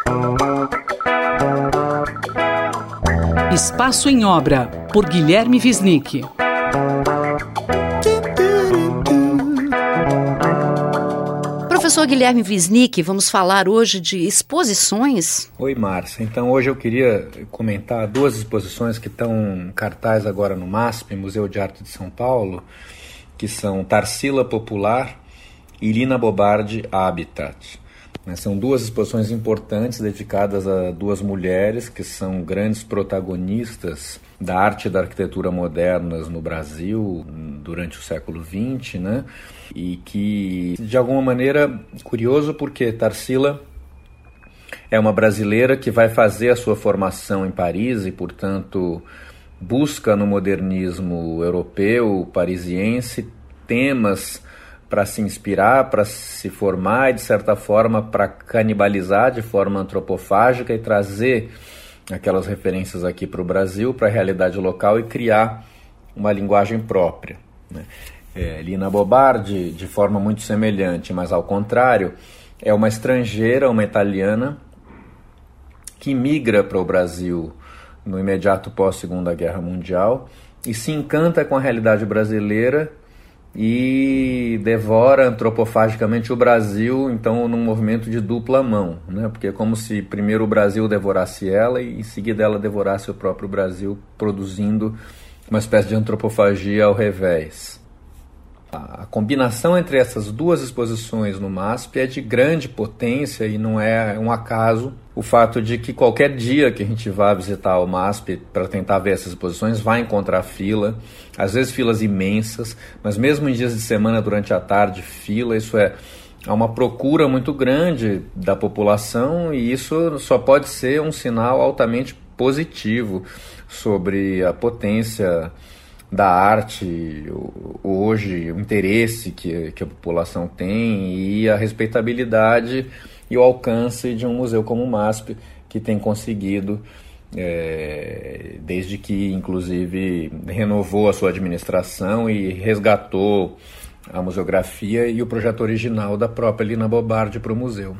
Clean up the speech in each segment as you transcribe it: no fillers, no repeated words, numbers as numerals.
Espaço em Obra, por Guilherme Wisnik. Professor Guilherme Wisnik, vamos falar hoje de exposições? Oi, Márcia. Então, hoje eu queria comentar duas exposições que estão em cartaz agora no MASP, Museu de Arte de São Paulo, que são Tarsila Popular e Lina Bobardi Habitat. São duas exposições importantes dedicadas a duas mulheres que são grandes protagonistas da arte e da arquitetura modernas no Brasil durante o século XX, né? E que, de alguma maneira, curioso porque Tarsila é uma brasileira que vai fazer a sua formação em Paris e, portanto, busca no modernismo europeu, parisiense, temas para se inspirar, para se formar e, de certa forma, para canibalizar de forma antropofágica e trazer aquelas referências aqui para o Brasil, para a realidade local e criar uma linguagem própria, né? Lina Bobardi, de forma muito semelhante, mas ao contrário, é uma estrangeira, uma italiana, que migra para o Brasil no imediato pós-Segunda Guerra Mundial e se encanta com a realidade brasileira e devora antropofagicamente o Brasil, então num movimento de dupla mão, né? Porque é como se primeiro o Brasil devorasse ela e em seguida ela devorasse o próprio Brasil, produzindo uma espécie de antropofagia ao revés. A combinação entre essas duas exposições no MASP é de grande potência e não é um acaso o fato de que qualquer dia que a gente vá visitar o MASP para tentar ver essas exposições vai encontrar fila, às vezes filas imensas, mas mesmo em dias de semana durante a tarde fila, há uma procura muito grande da população e isso só pode ser um sinal altamente positivo sobre a potência da arte hoje, o interesse que a população tem e a respeitabilidade e o alcance de um museu como o MASP, que tem conseguido, desde que inclusive renovou a sua administração e resgatou a museografia e o projeto original da própria Lina Bobardi para o museu.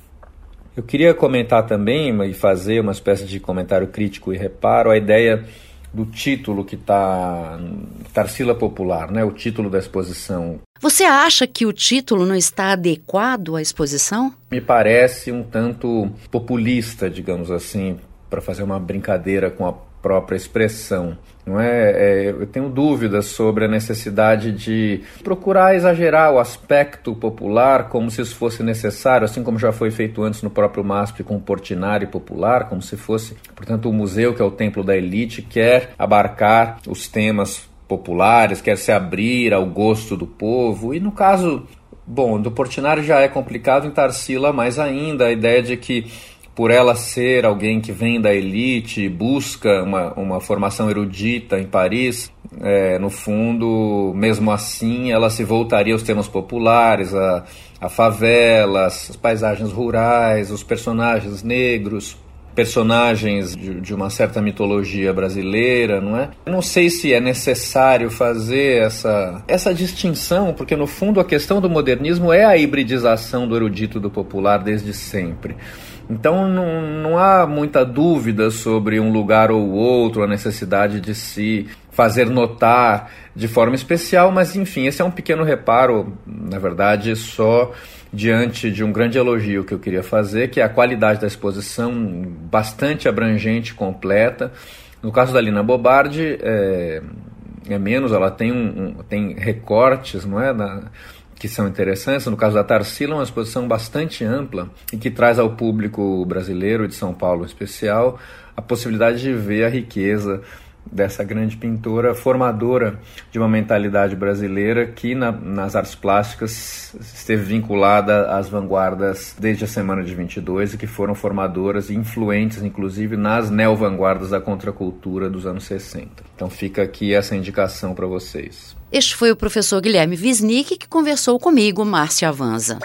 Eu queria comentar também e fazer uma espécie de comentário crítico e reparo a ideia do título que está Tarsila Popular, né? O título da exposição. Você acha que o título não está adequado à exposição? Me parece um tanto populista, digamos assim, para fazer uma brincadeira com a própria expressão. Não é? Eu tenho dúvidas sobre a necessidade de procurar exagerar o aspecto popular como se isso fosse necessário, assim como já foi feito antes no próprio MASP com o Portinari Popular, como se fosse, portanto, o museu, que é o templo da elite, quer abarcar os temas populares, quer se abrir ao gosto do povo. E no caso, do Portinari já é complicado, em Tarsila mais ainda, a ideia de que por ela ser alguém que vem da elite, busca uma formação erudita em Paris, no fundo, mesmo assim, ela se voltaria aos temas populares, a favela, as paisagens rurais, os personagens negros, personagens de uma certa mitologia brasileira, não é? Eu não sei se é necessário fazer essa distinção, porque no fundo a questão do modernismo é a hibridização do erudito do popular desde sempre. Então não há muita dúvida sobre um lugar ou outro, a necessidade de se fazer notar de forma especial, mas enfim, esse é um pequeno reparo, na verdade, só diante de um grande elogio que eu queria fazer, que é a qualidade da exposição, bastante abrangente, completa. No caso da Lina Bobardi, é menos, ela tem recortes, não é, que são interessantes. No caso da Tarsila, é uma exposição bastante ampla e que traz ao público brasileiro, de São Paulo em especial, a possibilidade de ver a riqueza dessa grande pintora, formadora de uma mentalidade brasileira que nas artes plásticas esteve vinculada às vanguardas desde a Semana de 22 e que foram formadoras e influentes, inclusive, nas neo-vanguardas da contracultura dos anos 60. Então fica aqui essa indicação para vocês. Este foi o professor Guilherme Wisnik que conversou comigo, Márcia Avanza.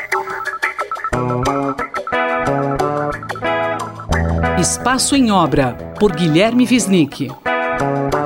Espaço em Obra, por Guilherme Wisnik.